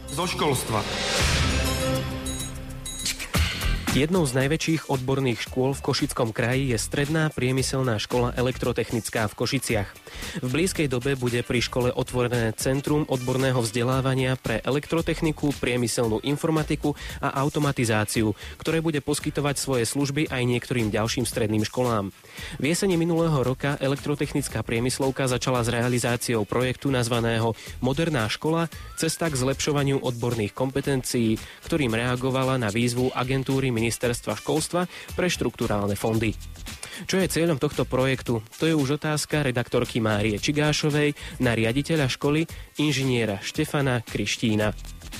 zo školstva. Jednou z najväčších odborných škôl v Košickom kraji je Stredná priemyselná škola elektrotechnická v Košiciach. V blízkej dobe bude pri škole otvorené Centrum odborného vzdelávania pre elektrotechniku, priemyselnú informatiku a automatizáciu, ktoré bude poskytovať svoje služby aj niektorým ďalším stredným školám. V jeseni minulého roka elektrotechnická priemyslovka začala s realizáciou projektu nazvaného Moderná škola – cesta k zlepšovaniu odborných kompetencií, ktorým reagovala na výzvu agentúry Ministerstva školstva pre štrukturálne fondy. Čo je cieľom tohto projektu? To je už otázka redaktorky Márie Čigášovej na riaditeľa školy inžiniera Štefana Krištína.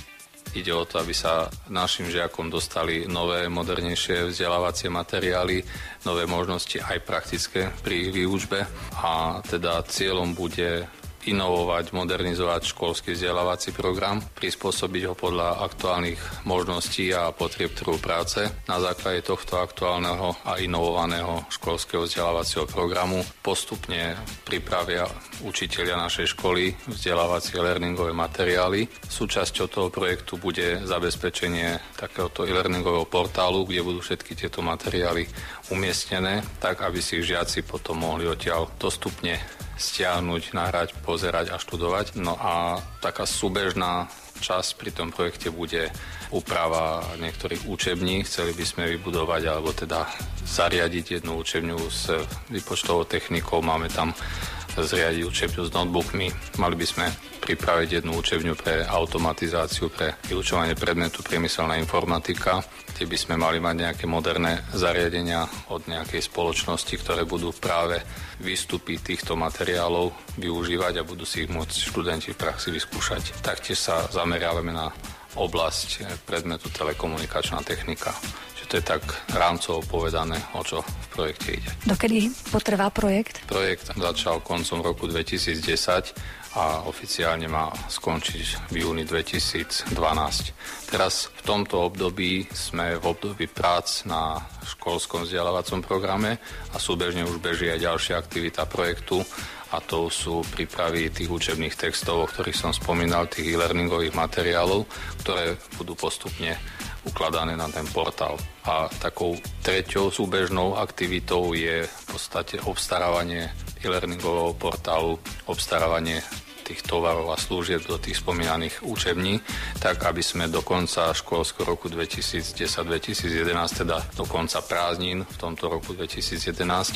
Ide o to, aby sa našim žiakom dostali nové, modernejšie vzdelávacie materiály, nové možnosti aj praktické pri výučbe a teda cieľom bude inovovať, modernizovať školský vzdelávací program, prispôsobiť ho podľa aktuálnych možností a potrieb trhu práce. Na základe tohto aktuálneho a inovovaného školského vzdelávacieho programu postupne pripravia učitelia našej školy vzdelávacie learningové materiály. Súčasťou toho projektu bude zabezpečenie takéhoto e-learningového portálu, kde budú všetky tieto materiály umiestnené, tak aby si ich žiaci potom mohli odtiaľ dostupne stiahnuť, nahrať, pozerať a študovať. No a taká súbežná časť pri tom projekte bude úprava niektorých učební. Chceli by sme vybudovať alebo teda zariadiť jednu učebňu s výpočtovou technikou. Máme tam zriadiť učebňu s notebookmi. Mali by sme pripraviť jednu učebňu pre automatizáciu, pre vyučovanie predmetu priemyselná informatika, kde by sme mali mať nejaké moderné zariadenia od nejakej spoločnosti, ktoré budú práve výstupy týchto materiálov využívať a budú si ich môcť študenti v praxi vyskúšať. Taktiež sa zameriavame na oblasť predmetu telekomunikačná technika. To je tak rámcovo povedané, o čo v projekte ide. Dokedy potrvá projekt? Projekt začal koncom roku 2010 a oficiálne má skončiť v júni 2012. Teraz v tomto období sme v období prác na školskom vzdelávacom programe a súbežne už beží aj ďalšia aktivita projektu a to sú prípravy tých učebných textov, o ktorých som spomínal, tých e-learningových materiálov, ktoré budú postupne ukladané na ten portál. A takou treťou súbežnou aktivitou je v podstate obstarávanie e-learningového portálu, obstarávanie tých tovarov a služieb do tých spomínaných učební, tak aby sme do konca školského roku 2010-2011, teda do konca prázdnin v tomto roku 2011,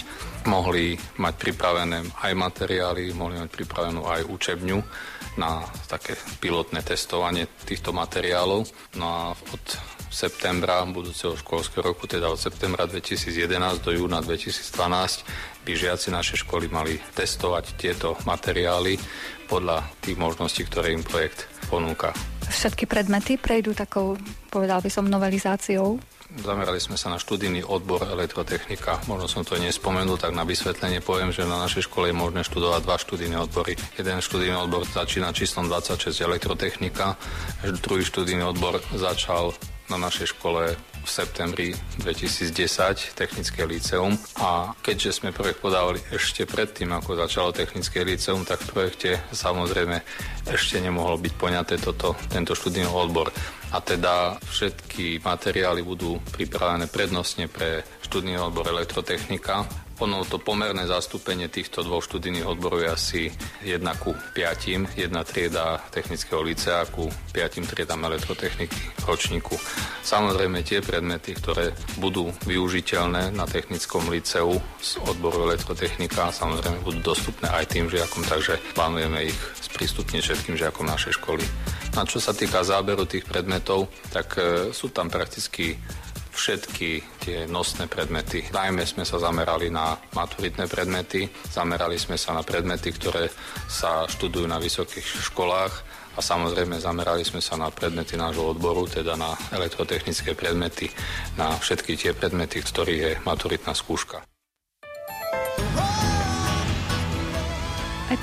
mohli mať pripravené aj materiály, mohli mať pripravenú aj učebňu na také pilotné testovanie týchto materiálov. No a od septembra budúceho školského roku, teda od septembra 2011 do júna 2012, by žiaci našej školy mali testovať tieto materiály podľa tých možností, ktoré im projekt ponúka. Všetky predmety prejdú takou, povedal by som, novelizáciou? Zamerali sme sa na študijný odbor elektrotechnika. Možno som to nespomenul, tak na vysvetlenie poviem, že na našej škole je možné študovať dva študijné odbory. Jeden študijný odbor začína číslom 26 elektrotechnika, druhý študijný odbor začal na našej škole v septembri 2010 technické líceum a keďže sme projekt podávali ešte predtým, ako začalo technické líceum, tak v projekte samozrejme ešte nemohol byť poňaté tento študijný odbor. A teda všetky materiály budú pripravené prednostne pre študijný odbor elektrotechnika. Ono to pomerné zastúpenie týchto dvoch študijných odborov je asi 1:5, jedna trieda technického lícea ku 5 triedám elektrotechniky v ročníku. Samozrejme tie predmety, ktoré budú využiteľné na technickom líceu z odboru elektrotechnika, samozrejme budú dostupné aj tým žiakom, takže plánujeme ich sprístupniť všetkým žiakom našej školy. A čo sa týka záberu tých predmetov, tak sú tam prakticky všetky tie nosné predmety. Najmä sme sa zamerali na maturitné predmety, zamerali sme sa na predmety, ktoré sa študujú na vysokých školách a samozrejme zamerali sme sa na predmety nášho odboru, teda na elektrotechnické predmety, na všetky tie predmety, v ktorých je maturitná skúška. Aj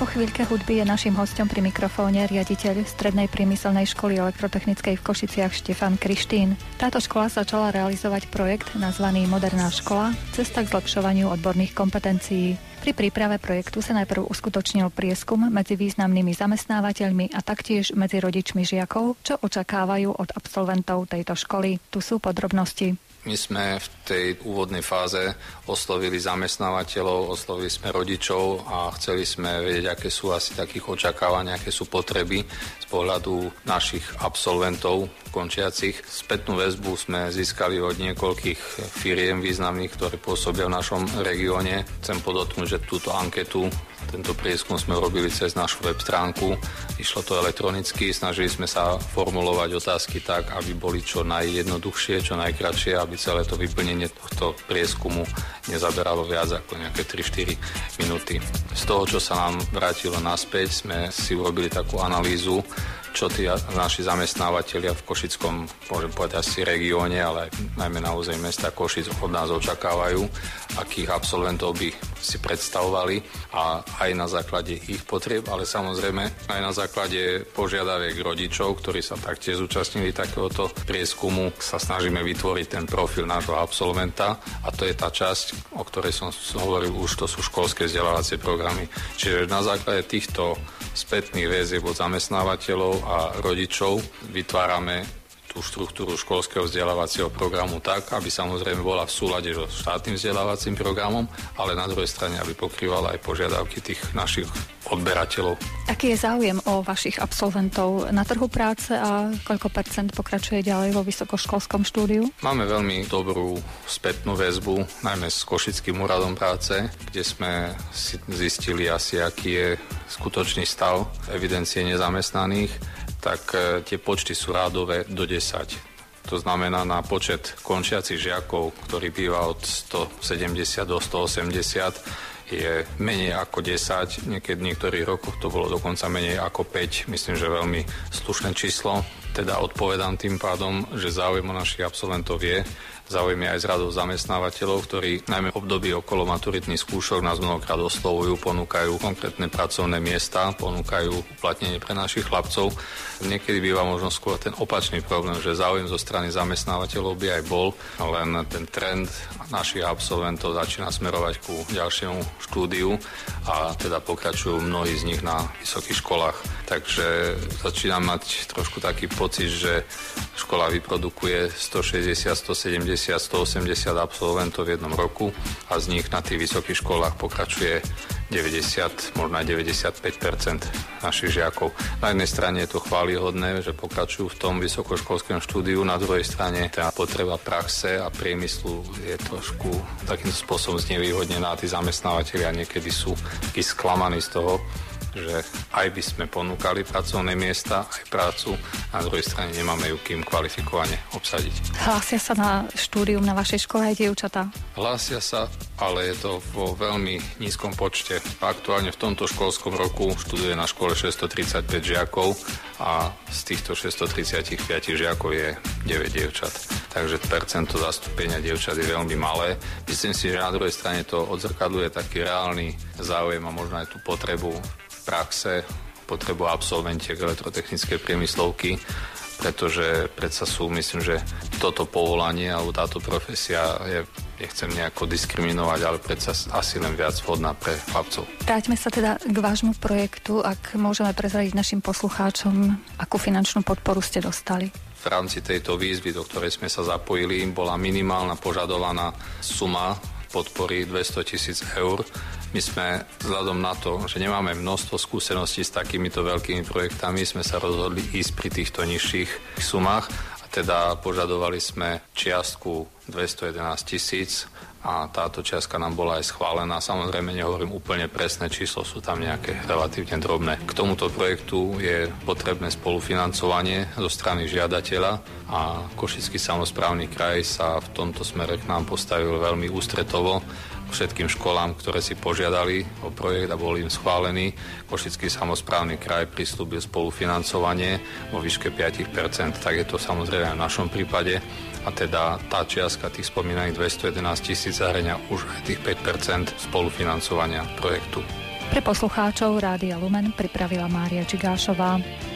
Po chvíľke hudby je naším hosťom pri mikrofóne riaditeľ Strednej priemyselnej školy elektrotechnickej v Košiciach Štefan Krištín. Táto škola začala realizovať projekt nazvaný Moderná škola – cesta k zlepšovaniu odborných kompetencií. Pri príprave projektu sa najprv uskutočnil prieskum medzi významnými zamestnávateľmi a taktiež medzi rodičmi žiakov, čo očakávajú od absolventov tejto školy. Tu sú podrobnosti. My sme v tej úvodnej fáze oslovili zamestnávateľov, oslovili sme rodičov a chceli sme vedieť, aké sú asi takých očakávania, aké sú potreby z pohľadu našich absolventov končiacich. Spätnú väzbu sme získali od niekoľkých firiem významných, ktoré pôsobia v našom regióne. Chcem podotknúť, že túto anketu, tento prieskum sme robili cez našu web stránku. Išlo to elektronicky, snažili sme sa formulovať otázky tak, aby boli čo najjednoduchšie, čo najkratšie, aby celé to vyplnenie tohto prieskumu nezaberalo viac ako nejaké 3-4 minúty. Z toho, čo sa nám vrátilo naspäť, sme si urobili takú analýzu, čo tí naši zamestnávateľia v Košickom, môžem povedať asi regióne, ale najmä na území mesta Košic od nás očakávajú, akých absolventov by si predstavovali a aj na základe ich potrieb, ale samozrejme aj na základe požiadaviek rodičov, ktorí sa taktiež zúčastnili takéhoto prieskumu, sa snažíme vytvoriť ten profil nášho absolventa a to je tá časť, o ktorej som hovoril už, to sú školské vzdelávacie programy. Čiže na základe týchto spätných väzieb od zamestnávateľov a rodičov vytvárame tú štruktúru školského vzdelávacieho programu tak, aby samozrejme bola v súlade so štátnym vzdelávacím programom, ale na druhej strane, aby pokrývala aj požiadavky tých našich odberateľov. Aký je záujem o vašich absolventov na trhu práce a koľko percent pokračuje ďalej vo vysokoškolskom štúdiu? Máme veľmi dobrú spätnú väzbu, najmä s Košickým úradom práce, kde sme si zistili asi, aký je skutočný stav evidencie nezamestnaných, tak tie počty sú rádové do 10. To znamená na počet končiacich žiakov, ktorý býva od 170 do 180, je menej ako 10, niekedy v niektorých rokoch to bolo dokonca menej ako 5, myslím, že veľmi slušné číslo. Teda odpovedám tým pádom, že záujem o našich absolventov je, záujem aj z radov zamestnávateľov, ktorí najmä v období okolo maturitných skúšok nás mnohokrát oslovujú, ponúkajú konkrétne pracovné miesta, ponúkajú uplatnenie pre našich chlapcov. Niekedy býva možno skôr ten opačný problém, že záujem zo strany zamestnávateľov by aj bol, len ten trend našich absolventov začína smerovať ku ďalšiemu štúdiu a teda pokračujú mnohí z nich na vysokých školách. Takže začínam mať trošku taký pocit, že škola vyprodukuje 160, 170, 180 absolventov v jednom roku a z nich na tých vysokých školách pokračuje 90, možno aj 95% našich žiakov. Na jednej strane je to chválihodné, že pokračujú v tom vysokoškolskom štúdiu, na druhej strane tá potreba praxe a priemyslu je trošku takým spôsobom znevýhodnená a tí zamestnávateľia niekedy sú takí sklamaní z toho, že aj by sme ponúkali pracovné miesta, aj prácu, na druhej strane nemáme ju kým kvalifikovane obsadiť. Hlásia sa na štúdium na vašej škole aj dievčatá? Hlásia sa, ale je to vo veľmi nízkom počte. Aktuálne v tomto školskom roku študuje na škole 635 žiakov a z týchto 635 žiakov je 9 dievčat. Takže percento zastúpenia dievčat je veľmi malé. Myslím si, že na druhej strane to odzrkadľuje taký reálny záujem a možno aj tú potrebu praxe, potrebu absolventiek elektrotechnickej priemyslovky, pretože predsa sú, myslím, že toto povolanie alebo táto profesia je, nechcem nejako diskriminovať, ale predsa asi len viac vhodná pre chlapcov. Vráťme sa teda k vášmu projektu, ak môžeme prezradiť našim poslucháčom, akú finančnú podporu ste dostali. V rámci tejto výzvy, do ktorej sme sa zapojili, bola minimálna požadovaná suma podpory 200 000 eur. My sme vzhľadom na to, že nemáme množstvo skúseností s takýmito veľkými projektami, sme sa rozhodli ísť pri týchto nižších sumách a teda požadovali sme čiastku 211 000 a táto čiastka nám bola aj schválená. Samozrejme nehovorím úplne presné číslo, sú tam nejaké relatívne drobné. K tomuto projektu je potrebné spolufinancovanie zo strany žiadateľa a Košický samosprávny kraj sa v tomto smere k nám postavil veľmi ústretovo. Všetkým školám, ktoré si požiadali o projekt a bol im schválený, Košický samosprávny kraj prislúbil spolufinancovanie vo výške 5%, tak je to samozrejme aj v našom prípade. A teda tá čiastka tých spomínaných 211 000 zahŕňa už aj tých 5% spolufinancovania projektu. Pre poslucháčov Rádia Lumen pripravila Mária Čigášová.